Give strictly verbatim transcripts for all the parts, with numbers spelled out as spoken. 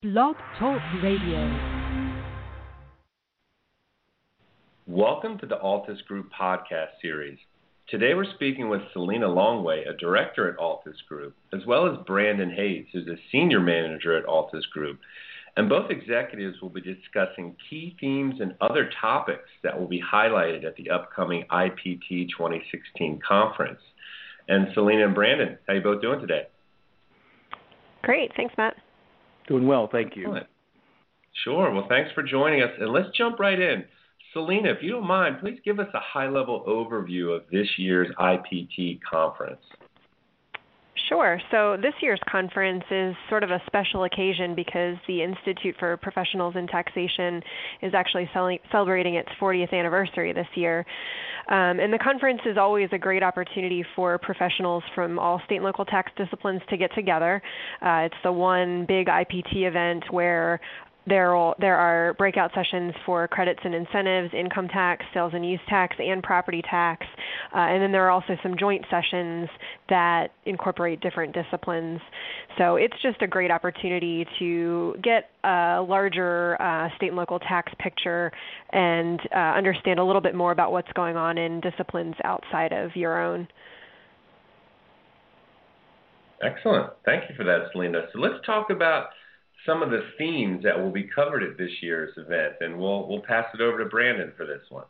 Blog Talk Radio. Welcome to the Altus Group podcast series. Today we're speaking with Selena Longway, a director at Altus Group, as well as Brandon Hayes, who's a senior manager at Altus Group. And both executives will be discussing key themes and other topics that will be highlighted at the upcoming I P T twenty sixteen conference. And Selena and Brandon, how are you both doing today? Great. Thanks, Matt. Doing well. Thank you. Excellent. Sure. Well, thanks for joining us. And let's jump right in. Selena, if you don't mind, please give us a high-level overview of this year's I P T conference. Sure. So this year's conference is sort of a special occasion because the Institute for Professionals in Taxation is actually cel- celebrating its fortieth anniversary this year. Um, and the conference is always a great opportunity for professionals from all state and local tax disciplines to get together. Uh, it's the one big I P T event where There are, there are breakout sessions for credits and incentives, income tax, sales and use tax, and property tax. Uh, and then there are also some joint sessions that incorporate different disciplines. So it's just a great opportunity to get a larger uh, state and local tax picture and uh, understand a little bit more about what's going on in disciplines outside of your own. Excellent. Thank you for that, Selena. So let's talk about some of the themes that will be covered at this year's event, and we'll we'll pass it over to Brandon for this one.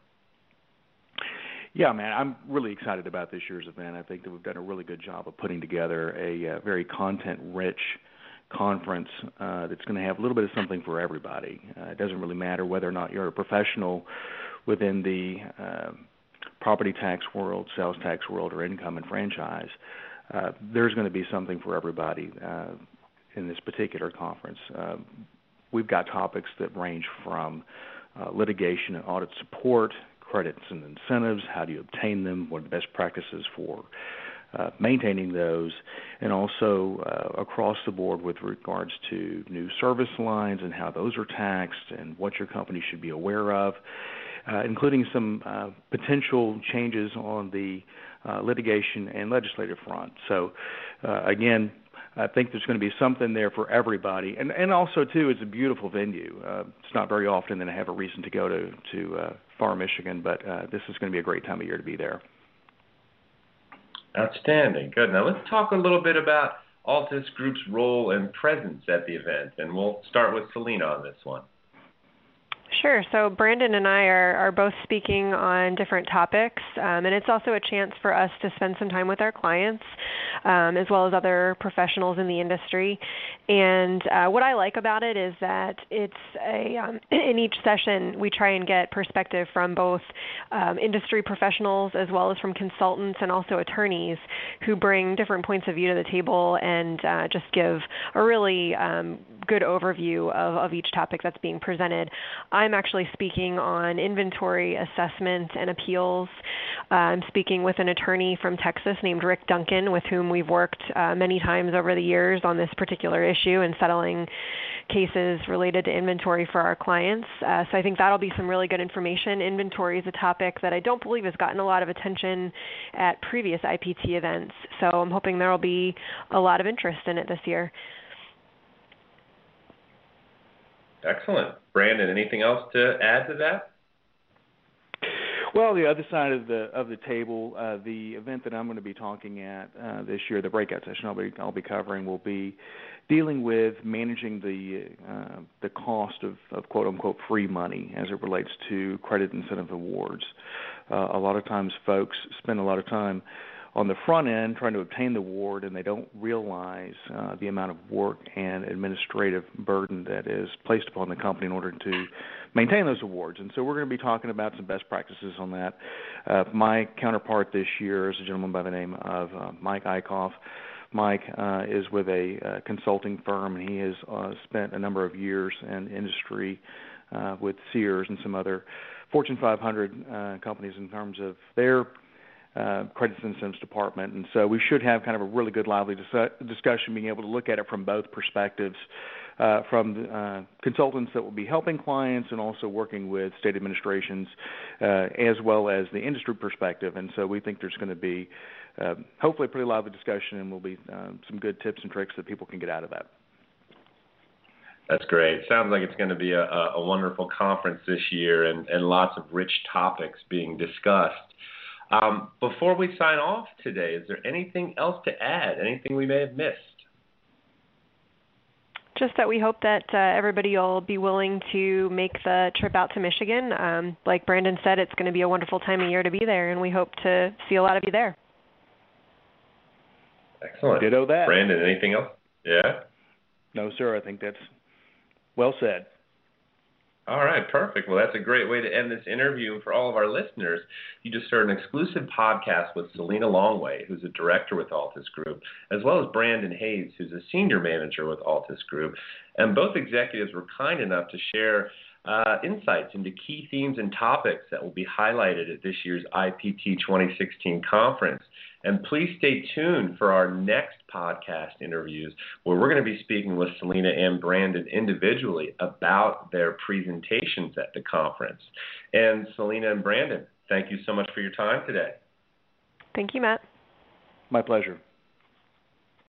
Yeah, man, I'm really excited about this year's event. I think that we've done a really good job of putting together a uh, very content-rich conference uh, that's going to have a little bit of something for everybody. Uh, it doesn't really matter whether or not you're a professional within the uh, property tax world, sales tax world, or income and franchise. Uh, there's going to be something for everybody Uh, in this particular conference. Uh, we've got topics that range from uh, litigation and audit support, credits and incentives, how do you obtain them, what are the best practices for uh, maintaining those, and also uh, across the board with regards to new service lines and how those are taxed and what your company should be aware of, uh, including some uh, potential changes on the uh, litigation and legislative front. So, uh, again, I think there's going to be something there for everybody. And and also, too, it's a beautiful venue. Uh, it's not very often that I have a reason to go to, to uh, far Michigan, but uh, this is going to be a great time of year to be there. Outstanding. Good. Now let's talk a little bit about Altus Group's role and presence at the event, and we'll start with Selena on this one. Sure. So Brandon and I are, are both speaking on different topics, um, and it's also a chance for us to spend some time with our clients, um, as well as other professionals in the industry. And uh, what I like about it is that it's a um, in each session we try and get perspective from both um, industry professionals as well as from consultants and also attorneys who bring different points of view to the table and uh, just give a really um, good overview of, of each topic that's being presented. I'm actually speaking on inventory assessment and appeals. Uh, I'm speaking with an attorney from Texas named Rick Duncan, with whom we've worked uh, many times over the years on this particular issue and settling cases related to inventory for our clients. Uh, so I think that'll be some really good information. Inventory is a topic that I don't believe has gotten a lot of attention at previous I P T events, so I'm hoping there will be a lot of interest in it this year. Excellent. Brandon, anything else to add to that? Well, the other side of the of the table, uh, the event that I'm going to be talking at uh, this year, the breakout session I'll be I'll be covering, will be dealing with managing the uh, the cost of, of quote unquote free money as it relates to credit incentive awards. Uh, a lot of times, folks spend a lot of time on the front end trying to obtain the award, and they don't realize uh, the amount of work and administrative burden that is placed upon the company in order to maintain those awards. And so we're going to be talking about some best practices on that. Uh, my counterpart this year is a gentleman by the name of uh, Mike Eichhoff. Mike uh, is with a uh, consulting firm, and he has uh, spent a number of years in industry uh, with Sears and some other Fortune five hundred uh, companies in terms of their Uh, credits and incentives department. And so we should have kind of a really good, lively dis- discussion, being able to look at it from both perspectives, uh, from uh, consultants that will be helping clients and also working with state administrations, uh, as well as the industry perspective. And so we think there's going to be uh, hopefully a pretty lively discussion, and will be uh, some good tips and tricks that people can get out of that. That's great. Sounds like it's going to be a, a wonderful conference this year and, and lots of rich topics being discussed. Um, before we sign off today, is there anything else to add, anything we may have missed? Just that we hope that uh, everybody will be willing to make the trip out to Michigan. Um, like Brandon said, it's going to be a wonderful time of year to be there, and we hope to see a lot of you there. Excellent. Ditto that. Brandon, anything else? Yeah? No, sir. I think that's well said. All right, perfect. Well, that's a great way to end this interview. And for all of our listeners, you just heard an exclusive podcast with Selena Longway, who's a director with Altus Group, as well as Brandon Hayes, who's a senior manager with Altus Group. And both executives were kind enough to share uh, insights into key themes and topics that will be highlighted at this year's I P T twenty sixteen conference. And please stay tuned for our next podcast interviews, where we're going to be speaking with Selena and Brandon individually about their presentations at the conference. And Selena and Brandon, thank you so much for your time today. Thank you, Matt. My pleasure.